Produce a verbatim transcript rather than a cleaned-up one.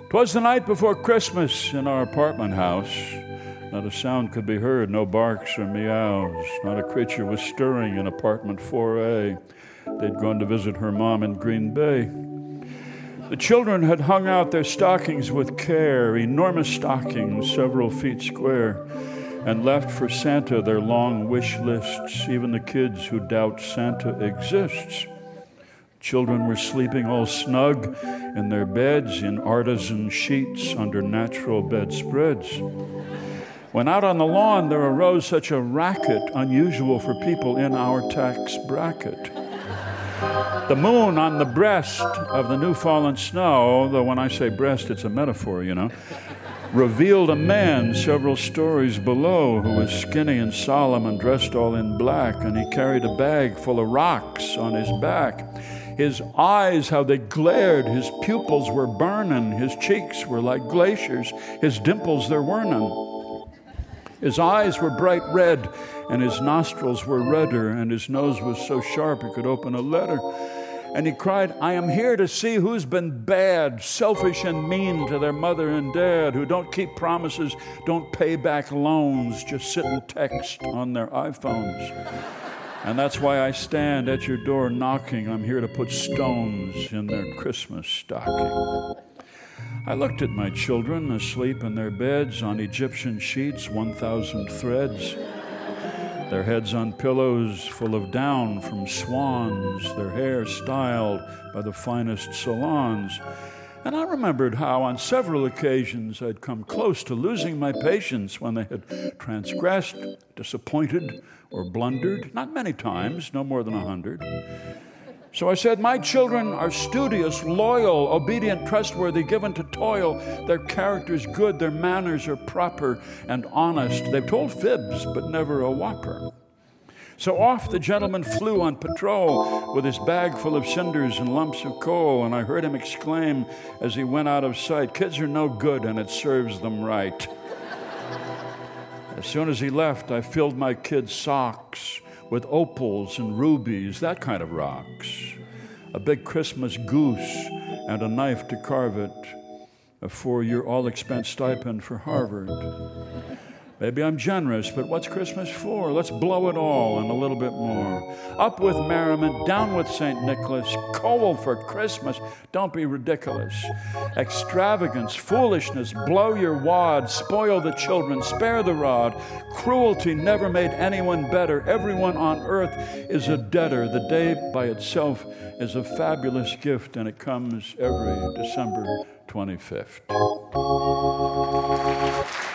'Twas the night before Christmas in our apartment house. Not a sound could be heard, no barks or meows. Not a creature was stirring in apartment four A. They'd gone to visit her mom in Green Bay. The children had hung out their stockings with care, enormous stockings several feet square, and left for Santa their long wish lists, even the kids who doubt Santa exists. Children were sleeping all snug in their beds in artisan sheets under natural bedspreads. When out on the lawn there arose such a racket unusual for people in our tax bracket. The moon on the breast of the new fallen snow, though when I say breast it's a metaphor, you know, revealed a man several stories below who was skinny and solemn and dressed all in black, and he carried a bag full of rocks on his back. His eyes, how they glared, his pupils were burning, his cheeks were like glaciers, his dimples there were none. His eyes were bright red, and his nostrils were redder, and his nose was so sharp he could open a letter. And he cried, I am here to see who's been bad, selfish and mean to their mother and dad, who don't keep promises, don't pay back loans, just sit and text on their iPhones. And that's why I stand at your door knocking. I'm here to put stones in their Christmas stocking. I looked at my children asleep in their beds on Egyptian sheets, one thousand threads. Their heads on pillows full of down from swans, their hair styled by the finest salons. And I remembered how on several occasions I'd come close to losing my patience when they had transgressed, disappointed, or blundered. Not many times, no more than a hundred. So I said, my children are studious, loyal, obedient, trustworthy, given to toil. Their character's good, their manners are proper and honest. They've told fibs, but never a whopper. So off the gentleman flew on patrol with his bag full of cinders and lumps of coal, and I heard him exclaim as he went out of sight, kids are no good and it serves them right. As soon as he left, I filled my kids' socks with opals and rubies, that kind of rocks. A big Christmas goose and a knife to carve it. A four-year all-expense stipend for Harvard. Maybe I'm generous, but what's Christmas for? Let's blow it all and a little bit more. Up with merriment, down with Saint Nicholas. Coal for Christmas, don't be ridiculous. Extravagance, foolishness, blow your wad, spoil the children, spare the rod. Cruelty never made anyone better. Everyone on earth is a debtor. The day by itself is a fabulous gift, and it comes every December twenty-fifth.